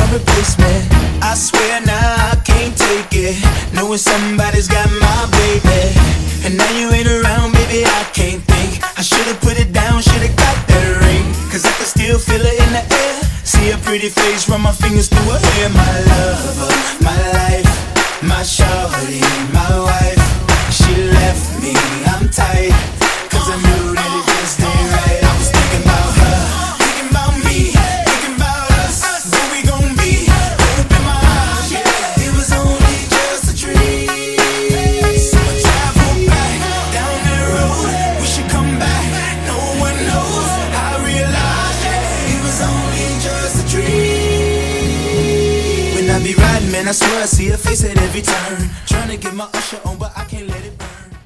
replacement. I swear now I can't take it, knowing somebody's got my baby. And now you ain't around, baby, I can't think. I should've put it down, should've got that ring, cause I can still feel it in the air. See a pretty face, run my fingers through her hair. My lover, my life, my shorty, my wife. She left me, I'm tight, cause I knew that it just ain't right. I was thinking about her, thinking about me, thinking about us, who we gon' be. Open my eyes, yeah, it was only just a dream. So I travel back down that road, we should come back, no one knows. I realized, yeah, it was only just a dream. When I be riding, man, I swear I see her face at every turn. Trying to get my usher on, but I can't let it.